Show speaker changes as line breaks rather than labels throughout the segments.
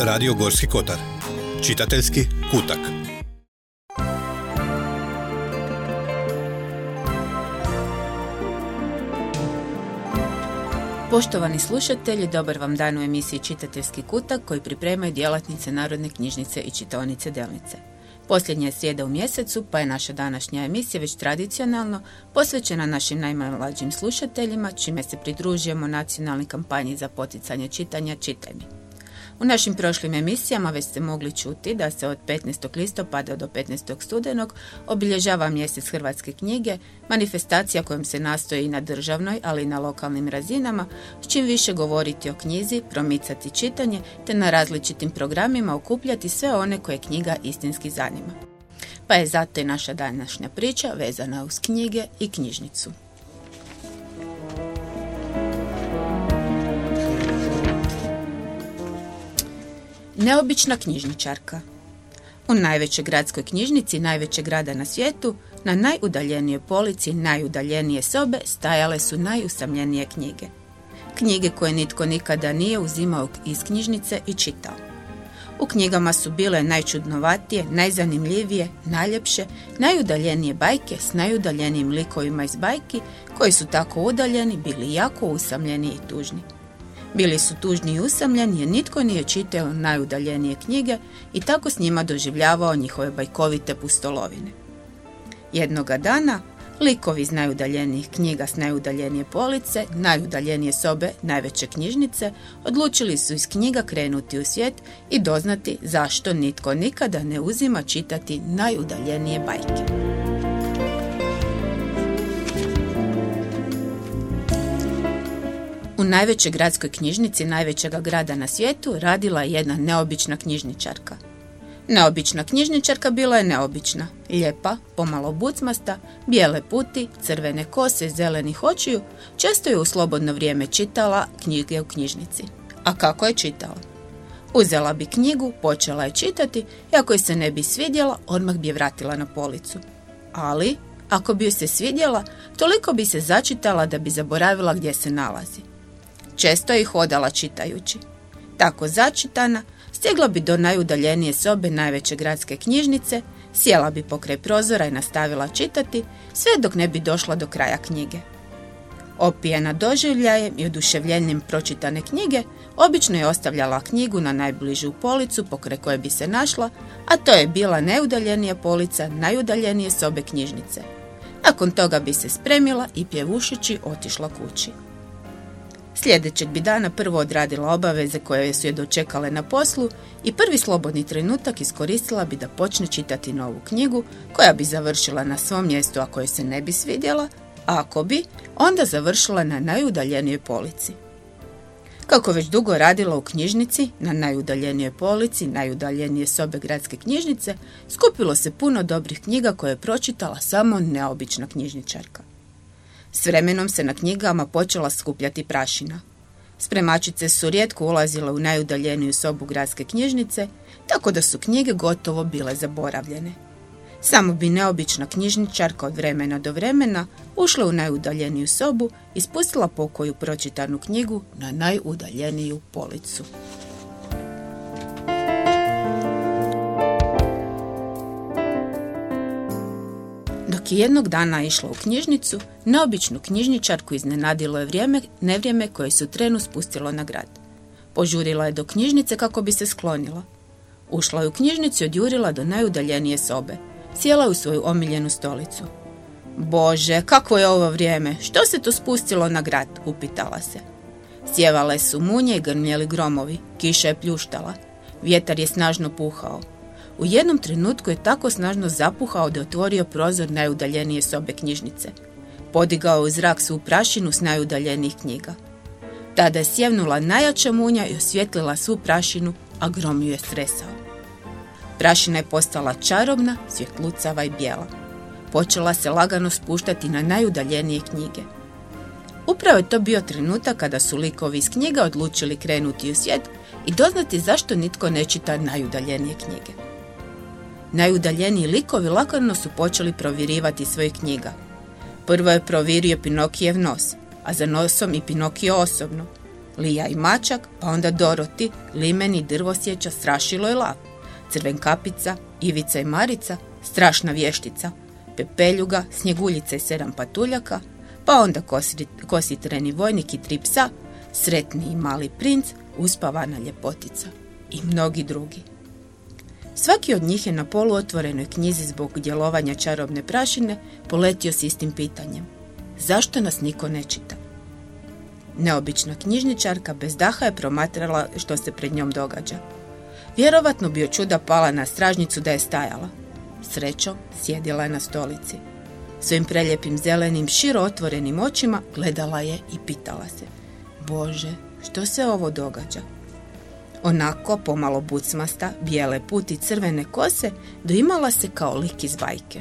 Radio Gorski kotar. Čitateljski kutak.
Poštovani slušatelji, dobar vam dan u emisiji Čitateljski kutak koji pripremaju djelatnice Narodne knjižnice i čitaonice Delnice. Posljednja je srijeda u mjesecu, pa je naša današnja emisija već tradicionalno posvećena našim najmlađim slušateljima, čime se pridružujemo nacionalnoj kampanji za poticanje čitanja Čitaj mi. U našim prošlim emisijama već ste mogli čuti da se od 15. listopada do 15. studenog obilježava mjesec hrvatske knjige, manifestacija kojom se nastoji i na državnoj, ali i na lokalnim razinama, s čim više govoriti o knjizi, promicati čitanje, te na različitim programima okupljati sve one koje knjiga istinski zanima. Pa je zato i naša današnja priča vezana uz knjige i knjižnicu. Neobična knjižničarka. U najvećoj gradskoj knjižnici najvećeg grada na svijetu, na najudaljenijoj polici najudaljenije sobe stajale su najusamljenije knjige. Knjige koje nitko nikada nije uzimao iz knjižnice i čitao. U knjigama su bile najčudnovatije, najzanimljivije, najljepše, najudaljenije bajke s najudaljenijim likovima iz bajki koji su tako udaljeni bili jako usamljeni i tužni. Bili su tužni i usamljeni jer nitko nije čitao najudaljenije knjige i tako s njima doživljavao njihove bajkovite pustolovine. Jednoga dana, likovi iz najudaljenijih knjiga s najudaljenije police, najudaljenije sobe, najveće knjižnice, odlučili su iz knjiga krenuti u svijet i doznati zašto nitko nikada ne uzima čitati najudaljenije bajke. U najvećoj gradskoj knjižnici najvećega grada na svijetu radila je jedna neobična knjižničarka. Neobična knjižničarka bila je neobična, lijepa, pomalo bucmasta, bijele puti, crvene kose, zelenih očiju, često je u slobodno vrijeme čitala knjige u knjižnici. A kako je čitala? Uzela bi knjigu, počela je čitati i ako joj se ne bi svidjela, odmah bi je vratila na policu. Ali, ako bi joj se svidjela, toliko bi se začitala da bi zaboravila gdje se nalazi. Često je hodala čitajući. Tako začitana, stigla bi do najudaljenije sobe najveće gradske knjižnice, sjela bi pokraj prozora i nastavila čitati, sve dok ne bi došla do kraja knjige. Opijena doživljajem i oduševljenjem pročitane knjige, obično je ostavljala knjigu na najbližu policu pokraj koje bi se našla, a to je bila najudaljenija polica najudaljenije sobe knjižnice. Nakon toga bi se spremila i pjevušići otišla kući. Sljedećeg bi dana prvo odradila obaveze koje su je dočekale na poslu i prvi slobodni trenutak iskoristila bi da počne čitati novu knjigu koja bi završila na svom mjestu ako joj se ne bi svidjela, a ako bi, onda završila na najudaljenijoj polici. Kako već dugo radila u knjižnici, na najudaljenijoj polici, najudaljenije sobe gradske knjižnice, skupilo se puno dobrih knjiga koje je pročitala samo neobična knjižničarka. S vremenom se na knjigama počela skupljati prašina. Spremačice su rijetko ulazile u najudaljeniju sobu gradske knjižnice, tako da su knjige gotovo bile zaboravljene. Samo bi neobična knjižničarka od vremena do vremena ušla u najudaljeniju sobu i spustila pokoju pročitanu knjigu na najudaljeniju policu. Dok je jednog dana išla u knjižnicu, neobičnu knjižničarku iznenadilo je nevrijeme koje se u trenu spustilo na grad. Požurila je do knjižnice kako bi se sklonila. Ušla je u knjižnicu i odjurila do najudaljenije sobe. Sjela u svoju omiljenu stolicu. Bože, kakvo je ovo vrijeme, što se to spustilo na grad, upitala se. Sjevale su munje i grmjeli gromovi, kiša je pljuštala, vjetar je snažno puhao. U jednom trenutku je tako snažno zapuhao da je otvorio prozor najudaljenije sobe knjižnice. Podigao je u zrak svu prašinu s najudaljenijih knjiga. Tada je sjevnula najjača munja i osvijetlila svu prašinu, a grom ju je stresao. Prašina je postala čarobna, svjetlucava i bijela. Počela se lagano spuštati na najudaljenije knjige. Upravo je to bio trenutak kada su likovi iz knjiga odlučili krenuti u svijet i doznati zašto nitko ne čita najudaljenije knjige. Najudaljeniji likovi lagano su počeli provirivati svojih knjiga. Prvo je provirio Pinokijev nos, a za nosom i Pinokio osobno. Lija i mačak, pa onda Doroti, limeni, drvosjeća, strašilo i lav, Crvenkapica, Ivica i Marica, strašna vještica, Pepeljuga, Snjeguljica i 7 patuljaka, pa onda Kositreni vojnik i 3 psa, Sretni i mali princ, Uspavana ljepotica i mnogi drugi. Svaki od njih je na poluotvorenoj knjizi zbog djelovanja čarobne prašine poletio s istim pitanjem. Zašto nas niko ne čita? Neobična knjižničarka bez daha je promatrala što se pred njom događa. Vjerovatno bi od čuda pala na stražnicu da je stajala. Srećom, sjedila je na stolici. Svojim preljepim zelenim, širo otvorenim očima gledala je i pitala se: Bože, što se ovo događa? Onako, pomalo bucmasta, bijele puti, crvene kose, doimala se kao lik iz bajke.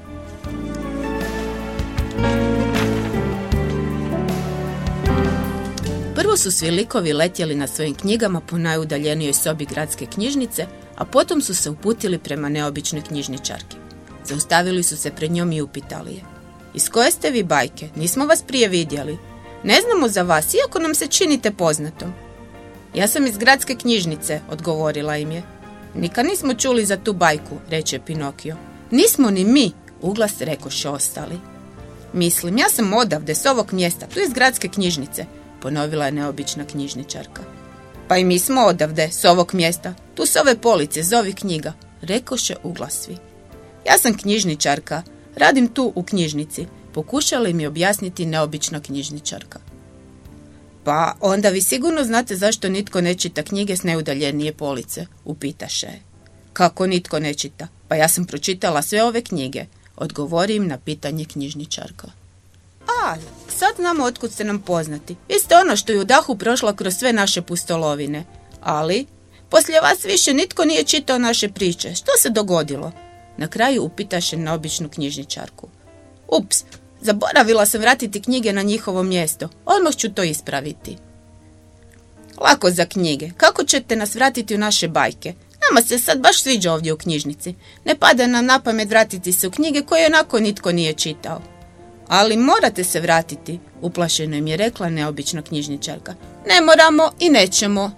Prvo su svi likovi letjeli na svojim knjigama po najudaljenijoj sobi gradske knjižnice, a potom su se uputili prema neobičnoj knjižničarki. Zaustavili su se pred njom i upitali je: Iz koje ste vi bajke? Nismo vas prije vidjeli. Ne znamo za vas, iako nam se činite poznatom. Ja sam iz gradske knjižnice, odgovorila im je. Nikad nismo čuli za tu bajku, reče Pinokio. Nismo ni mi, uglas rekoše ostali. Mislim, ja sam odavde, s ovog mjesta, tu iz gradske knjižnice, ponovila je neobična knjižničarka. Pa i mi smo odavde, s ovog mjesta, tu s ove police, z ovih knjiga, rekoše uglas svi. Ja sam knjižničarka, radim tu u knjižnici, pokušala im je objasniti neobična knjižničarka. Pa onda vi sigurno znate zašto nitko ne čita knjige s najudaljenije police, upitaše je. Kako nitko ne čita? Pa ja sam pročitala sve ove knjige, odgovori im na pitanje knjižničarka. A, sad znamo otkud ste nam poznati. Vi ste ono što je u dahu prošla kroz sve naše pustolovine. Ali, poslije vas više nitko nije čitao naše priče. Što se dogodilo? Na kraju upitaše neobičnu knjižničarku. Ups, zaboravila sam vratiti knjige na njihovo mjesto. Odmah ću to ispraviti. Lako za knjige. Kako ćete nas vratiti u naše bajke? Nama se sad baš sviđa ovdje u knjižnici. Ne pada nam na pamet vratiti se u knjige koje onako nitko nije čitao. Ali morate se vratiti, uplašeno im je rekla neobična knjižničarka. Ne moramo i nećemo.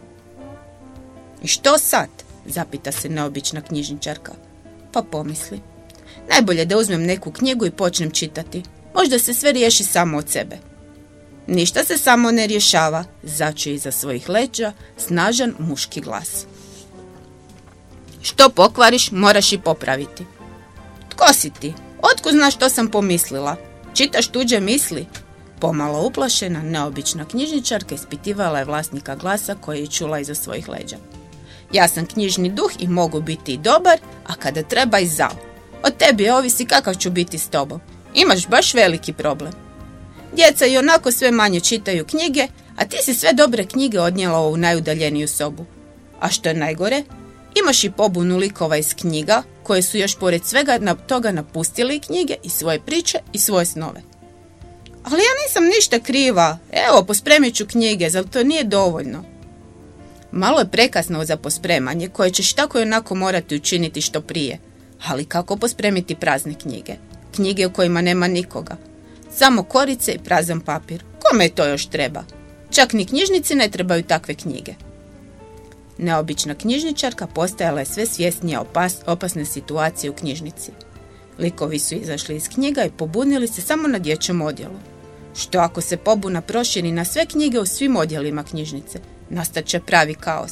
I što sad? Zapita se neobična knjižničarka. Pa pomisli. Najbolje da uzmem neku knjigu i počnem čitati. Možda se sve riješi samo od sebe. Ništa se samo ne rješava, začuje iza svojih leđa snažan muški glas. Što pokvariš, moraš i popraviti. Tko si ti? Otkud znaš što sam pomislila? Čitaš tuđe misli? Pomalo uplašena, neobična knjižničarka ispitivala je vlasnika glasa koji je čula iza svojih leđa. Ja sam knjižni duh i mogu biti i dobar, a kada treba i zao. Od tebi ovisi kakav ću biti s tobom. Imaš baš veliki problem. Djeca i onako sve manje čitaju knjige, a ti si sve dobre knjige odnijela u najudaljeniju sobu. A što je najgore, imaš i pobunu likova iz knjiga, koje su još pored svega toga napustili knjige i svoje priče i svoje snove. Ali ja nisam ništa kriva. Evo, pospremit ću knjige, zar to nije dovoljno? Malo je prekasno za pospremanje, koje ćeš tako i onako morati učiniti što prije. Ali kako pospremiti prazne knjige? Knjige u kojima nema nikoga. Samo korice i prazan papir. Kome to još treba? Čak ni knjižnici ne trebaju takve knjige. Neobična knjižničarka postajala je sve svjesnija opasne situacije u knjižnici. Likovi su izašli iz knjiga i pobunili se samo na dječjem odjelu. Što ako se pobuna proširi na sve knjige u svim odjelima knjižnice? Nastat će pravi kaos.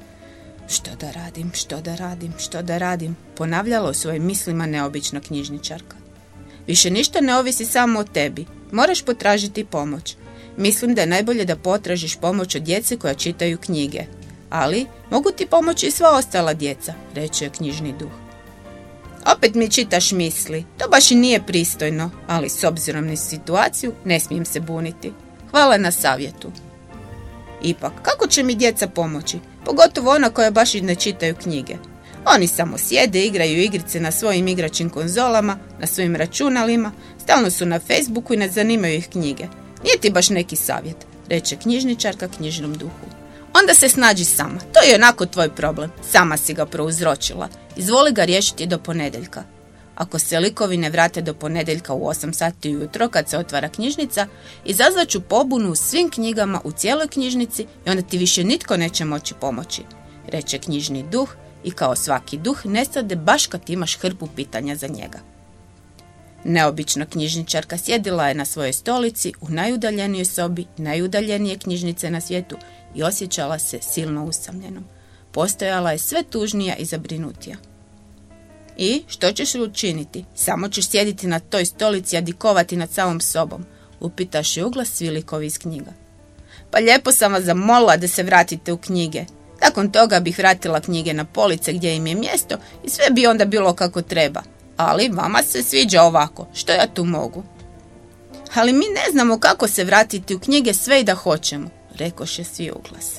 Što da radim, ponavljala u svojim mislima neobična knjižničarka. Više ništa ne ovisi samo o tebi. Moraš potražiti pomoć. Mislim da je najbolje da potražiš pomoć od djece koja čitaju knjige. Ali mogu ti pomoći i sva ostala djeca, reče je knjižni duh. Opet mi čitaš misli. To baš i nije pristojno, ali s obzirom na situaciju ne smijem se buniti. Hvala na savjetu. Ipak, kako će mi djeca pomoći? Pogotovo ona koja baš i ne čitaju knjige. Oni samo sjede, igraju igrice na svojim igračim konzolama, na svojim računalima, stalno su na Facebooku i ne zanimaju ih knjige. Nije ti baš neki savjet, reče knjižničarka knjižnom duhu. Onda se snađi sama, to je onako tvoj problem, sama si ga prouzročila, izvoli ga riješiti do ponedjeljka. Ako se likovi ne vrate do ponedjeljka u 8 sati ujutro kad se otvara knjižnica, izazvaću pobunu u svim knjigama u cijeloj knjižnici i onda ti više nitko neće moći pomoći, reče knjižni duh i kao svaki duh nestade baš kad imaš hrpu pitanja za njega. Neobična knjižničarka sjedila je na svojoj stolici u najudaljenijoj sobi, najudaljenije knjižnice na svijetu i osjećala se silno usamljenom. Postojala je sve tužnija i zabrinutija. I što ćeš učiniti? Samo ćeš sjediti na toj stolici i adikovati nad samom sobom, upitaš je uglas svi likovi iz knjiga. Pa lijepo sam vas zamolila da se vratite u knjige. Nakon toga bih vratila knjige na police gdje im je mjesto i sve bi onda bilo kako treba. Ali vama se sviđa ovako, što ja tu mogu? Ali mi ne znamo kako se vratiti u knjige sve i da hoćemo, rekoše svi uglas.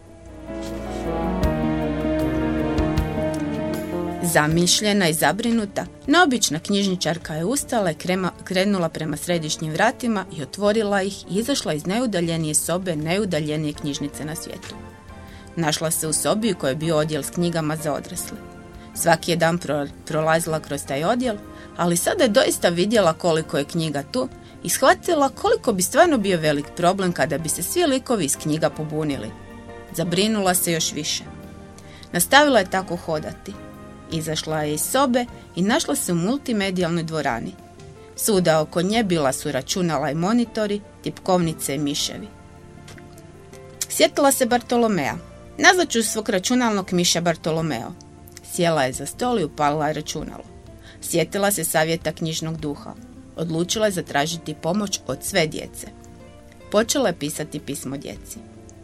Zamišljena i zabrinuta, neobična knjižničarka je ustala i krenula prema središnjim vratima i otvorila ih i izašla iz najudaljenije sobe, najudaljenije knjižnice na svijetu. Našla se u sobi u kojoj je bio odjel s knjigama za odrasle. Svaki je dan prolazila kroz taj odjel, ali sada je doista vidjela koliko je knjiga tu i shvatila koliko bi stvarno bio velik problem kada bi se svi likovi iz knjiga pobunili. Zabrinula se još više. Nastavila je tako hodati. Izašla je iz sobe i našla se u multimedijalnoj dvorani. Svuda oko nje bila su računala i monitori, tipkovnice i miševi. Sjetila se Bartolomea. Nazvat ću svog računalnog miša Bartolomeo. Sjela je za stol i upalila je računalo. Sjetila se savjeta knjižnog duha. Odlučila je zatražiti pomoć od sve djece. Počela je pisati pismo djeci.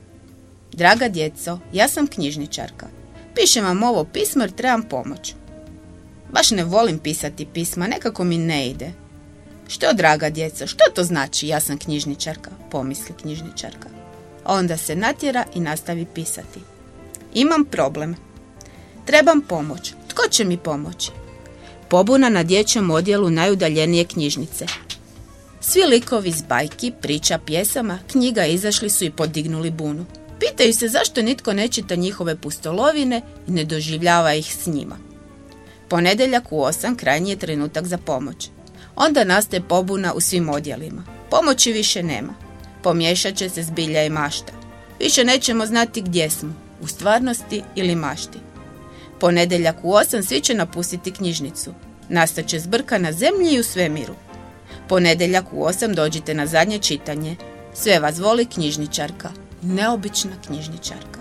Draga djeco, ja sam knjižničarka. Pišem vam ovo pismo jer trebam pomoć. Baš ne volim pisati pisma, nekako mi ne ide. Što, draga djeco, što to znači ja sam knjižničarka, pomisli knjižničarka. Onda se natjera i nastavi pisati. Imam problem. Trebam pomoć. Tko će mi pomoći? Pobuna na dječjem odjelu najudaljenije knjižnice. Svi likovi iz bajki, priča, pjesama, knjiga izašli su i podignuli bunu. Pitaju se zašto nitko ne čita njihove pustolovine i ne doživljava ih s njima. Ponedjeljak u 8 krajnji je trenutak za pomoć. Onda nastaje pobuna u svim odjelima. Pomoći više nema. Pomiješat će se zbilja i mašta. Više nećemo znati gdje smo, u stvarnosti ili mašti. Ponedjeljak u 8 svi će napustiti knjižnicu. Nastat će zbrka na zemlji i u svemiru. Ponedjeljak u 8 dođite na zadnje čitanje. Sve vas voli knjižničarka. Neobična knjižničarka.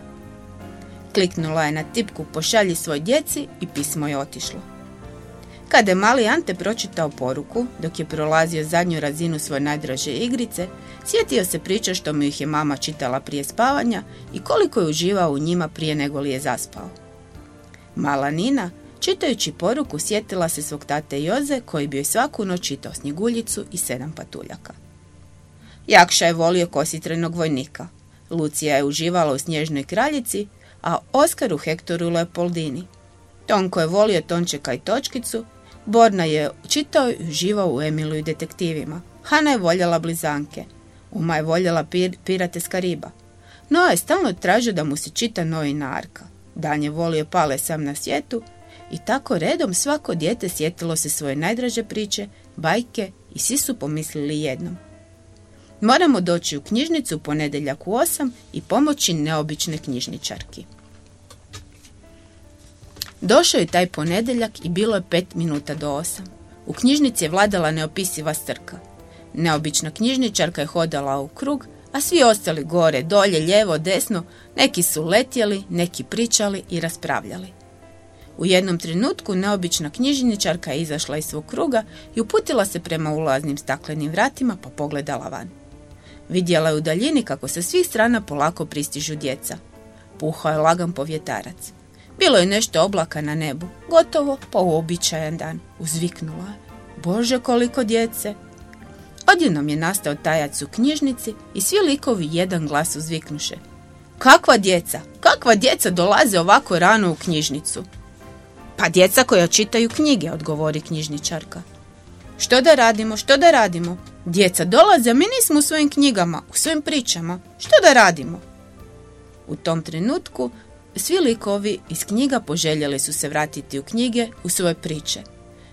Kliknula je na tipku pošalji svoj djeci i pismo je otišlo. Kada je mali Ante pročitao poruku, dok je prolazio zadnju razinu svoje najdraže igrice, sjetio se priče što mu ih je mama čitala prije spavanja i koliko je uživao u njima prije nego li je zaspao. Mala Nina, čitajući poruku, sjetila se svog tate Joze koji bi joj svaku noć čitao Snjeguljicu i 7 patuljaka. Jakša je volio kositrenog vojnika. Lucija je uživala u Snježnoj kraljici, a Oskar u Hektoru Leopoldini. Tonko je volio Tončeka i Točkicu, Borna je čitao i uživao u Emilu i detektivima. Hana je voljela blizanke. Uma je voljela pirate s Kariba. Noa je stalno tražio da mu se čita Noina arka. Dan je volio Pale sam na svijetu i tako redom svako dijete sjetilo se svoje najdraže priče, bajke i svi su pomislili jednom. Moramo doći u knjižnicu ponedjeljak u 8 i pomoći neobične knjižničarki. Došao je taj ponedjeljak i bilo je 5 minuta do 8. U knjižnici je vladala neopisiva strka. Neobična knjižničarka je hodala u krug, a svi ostali gore, dolje, lijevo, desno, neki su letjeli, neki pričali i raspravljali. U jednom trenutku neobična knjižničarka je izašla iz svog kruga i uputila se prema ulaznim staklenim vratima pa pogledala van. Vidjela je u daljini kako sa svih strana polako pristižu djeca. Puhao je lagan povjetarac. Bilo je nešto oblaka na nebu, gotovo pa uobičajen dan. Uzviknula je. Bože, koliko djece! Odjednom je nastao tajac u knjižnici i svi likovi jedan glas uzviknuše. Kakva djeca? Kakva djeca dolaze ovako rano u knjižnicu? Pa djeca koja čitaju knjige, odgovori knjižničarka. Što da radimo, što da radimo? Djeca dolaze, a mi nismo u svojim knjigama, u svojim pričama. Što da radimo? U tom trenutku svi likovi iz knjiga poželjeli su se vratiti u knjige, u svoje priče.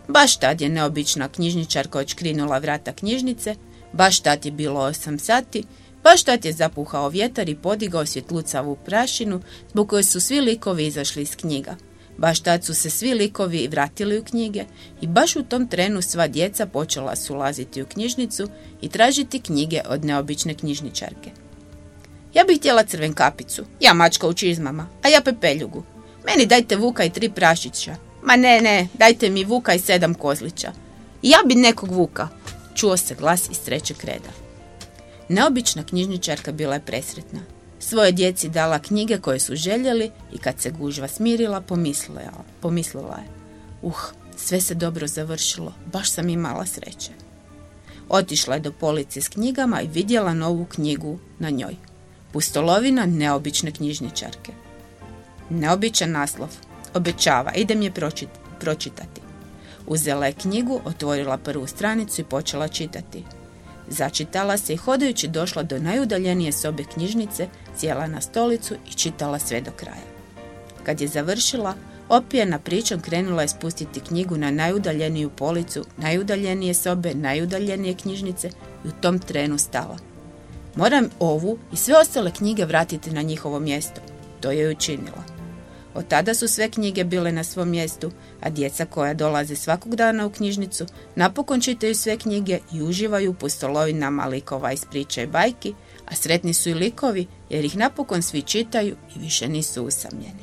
Baš tad je neobična knjižničarka odškrinula vrata knjižnice, baš tad je bilo 8 sati, baš tad je zapuhao vjetar i podigao svjetlucavu prašinu zbog koje su svi likovi izašli iz knjiga. Baš tad su se svi likovi vratili u knjige i baš u tom trenu sva djeca počela su ulaziti u knjižnicu i tražiti knjige od neobične knjižničarke. Ja bih htjela Crvenkapicu, ja mačka u čizmama, a ja Pepeljugu. Meni dajte Vuka i 3 prašića. Ma ne, dajte mi Vuka i 7 kozlića. Ja bi nekog Vuka, čuo se glas iz trećeg reda. Neobična knjižničarka bila je presretna. Svoje djeci dala knjige koje su željeli i kad se gužva smirila, pomislila je. Sve se dobro završilo, baš sam imala sreće. Otišla je do police s knjigama i vidjela novu knjigu na njoj. Pustolovina neobične knjižničarke. Neobičan naslov. Obećava, idem je pročitati. Uzela je knjigu, otvorila prvu stranicu i počela čitati. Začitala se i hodajući došla do najudaljenije sobe knjižnice, sjela na stolicu i čitala sve do kraja. Kad je završila, opijena pričom krenula je spustiti knjigu na najudaljeniju policu, najudaljenije sobe, najudaljenije knjižnice i u tom trenu stala. Moram ovu i sve ostale knjige vratiti na njihovo mjesto. To je učinila. Od tada su sve knjige bile na svom mjestu, a djeca koja dolaze svakog dana u knjižnicu napokon čitaju sve knjige i uživaju u pustolovinama likova iz priče i bajki, a sretni su i likovi jer ih napokon svi čitaju i više nisu usamljeni.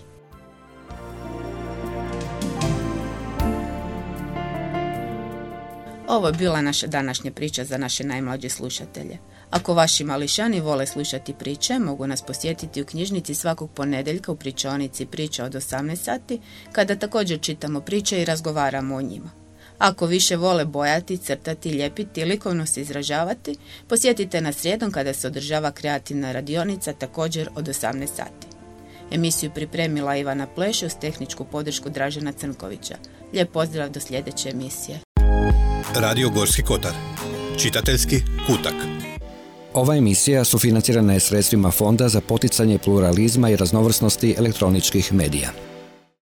Ovo je bila naša današnja priča za naše najmlađe slušatelje. Ako vaši mališani vole slušati priče, mogu nas posjetiti u knjižnici svakog ponedjeljka u pričaonici Priča od 18 sati, kada također čitamo priče i razgovaramo o njima. Ako više vole bojati, crtati, lijepiti i likovno se izražavati, posjetite nas srijedom kada se održava kreativna radionica također od 18 sati. Emisiju pripremila Ivana Pleše uz tehničku podršku Dražena Crnkovića. Lijep pozdrav do sljedeće emisije.
Radio Gorski Kotar. Čitateljski kutak.
Ova emisija sufinancirana je sredstvima Fonda za poticanje pluralizma i raznovrsnosti elektroničkih medija.